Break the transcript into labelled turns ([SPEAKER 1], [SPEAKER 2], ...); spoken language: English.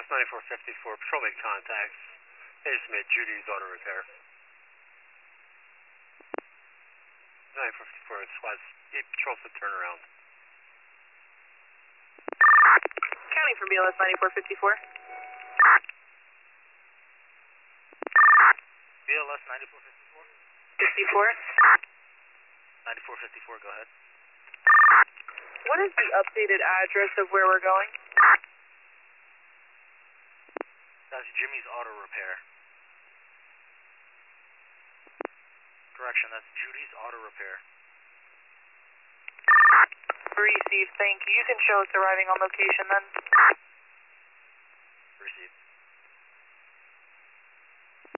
[SPEAKER 1] 9454, patrol made contacts. They just made Judy's Auto Repair. 9454, squad, patrol to turnaround.
[SPEAKER 2] Counting for BLS 9454.
[SPEAKER 3] BLS 9454.
[SPEAKER 2] 54.
[SPEAKER 3] 9454, go ahead.
[SPEAKER 2] What is the updated address of where we're going?
[SPEAKER 3] That's Jimmy's Auto Repair. Correction, that's Judy's Auto Repair.
[SPEAKER 2] Received, thank you. You can show us arriving on location then.